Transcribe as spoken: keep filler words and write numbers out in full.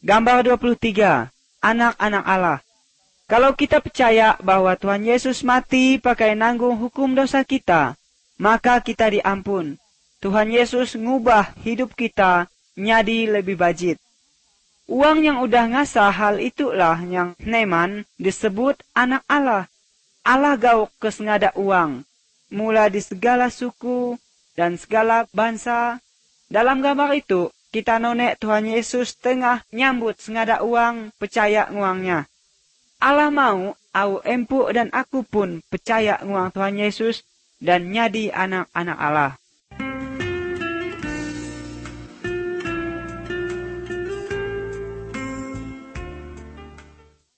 Gambar dua puluh tiga. Anak-anak Allah. Kalau kita percaya bahwa Tuhan Yesus mati pakai nanggung hukum dosa kita, maka kita diampun. Tuhan Yesus ngubah hidup kita nyadi lebih bajit. Uang yang udah ngasah hal itulah yang neman disebut anak Allah. Allah gauk kesengada uang, mula di segala suku dan segala bangsa. Dalam gambar itu, kita nonek Tuhan Yesus tengah nyambut sengada uang percaya nguangnya. Allah mau au empuk dan aku pun percaya nguang Tuhan Yesus dan nyadi anak-anak Allah.